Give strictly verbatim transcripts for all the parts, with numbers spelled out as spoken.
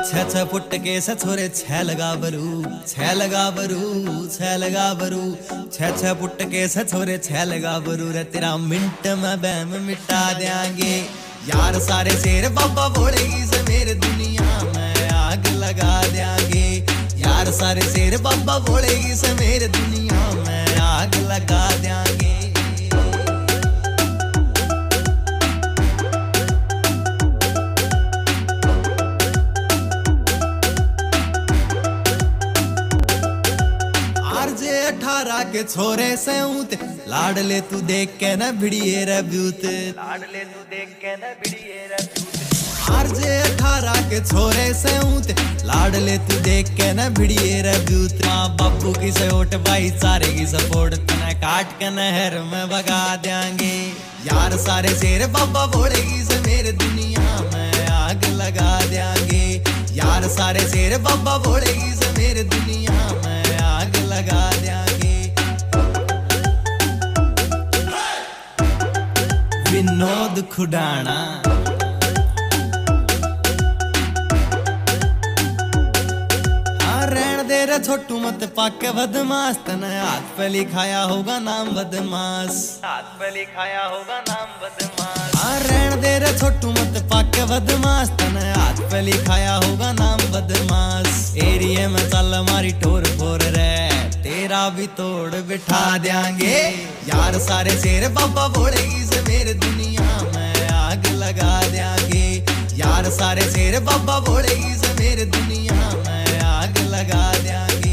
छह छह फुट के सछोरे छह लगा बरू छह लगा बरू छह लगा बरू छह छह फुट के सछोरे छह लगा बरू रे तेरा मिंट में बैम मिटा देंगे यार सारे शेर बाबा बोलेगी से मेरे दुनिया में आग लगा देंगे यार सारे शेर बाबा बोलेगी से मेरे दुनिया में आग लगा देंगे। अठारह के छोरे से ऊते लाड ले तू देख के न भिड़िए रे ब्यूते लाड ले तू देख के न भिड़िए रे ब्यूते आरजे अठारह के छोरे से ऊते लाड ले तू देख के न भिड़िए रे ब्यूते माँ बापू की से ओट भाई सारे की सपोर्ट तना काट के नहर में भगा देंगे यार सारे शेर बाबा बोलेगी से मेरे दुनिया में आग लगा देंगे यार सारे शेर बाबा बोलेगी से मेरे दुनिया में आग लगा देंगे। विनोद खुडाना रहन दे रे छोटू मत पाके बदमाश तने हाथ पे लिखाया होगा नाम बदमाश हाथ पे लिखाया होगा नाम बदमाश रहन दे रे छोटू मत पाके बदमाश तने हाथ पे लिखाया होगा नाम बदमाश एरिया में चल हमारी टोर फोर रे तेरा भी तोड़ बिठा देंगे यार सारे शेर बाबा बोलेगी से मेरे दुनिया में आग लगा देंगे यार सारे शेर बाबा बोलेगी से मेरे दुनिया में आग लगा देंगे।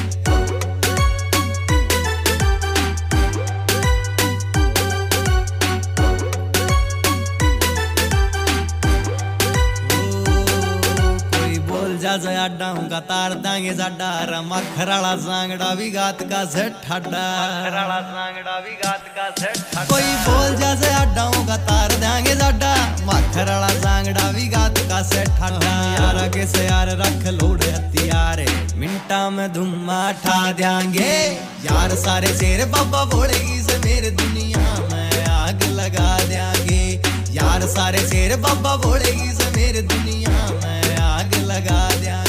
जा जा अड्डा तार दांगे जाडा रमा खराला सांगड़ा भी गात का सेठ ठाडा खराला सांगड़ा भी गात का सेठ ठाडा कोई बोल जा जा अड्डा का तार दांगे जाडा मखराला सांगड़ा भी गात का सेठ ठाडा यार आगे से यार रख लोड हथियार मिनटा में धुम्मा ठा देंगे यार सारे शेर बाबा बोलेगी से मेरे दुनिया में आग लगा देंगे यार सारे शेर बाबा बोलेगी से मेरे दुनिया में आग लगा देंगे।